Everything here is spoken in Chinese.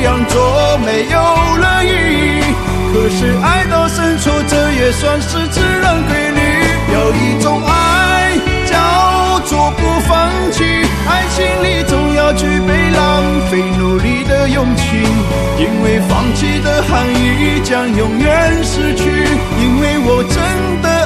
样做没有了意义。可是爱到深处，这也算是自然规律。有一种爱叫做不放弃，爱情里总要具备浪费努力的勇气，因为放弃的含义将永远失去，因为我真的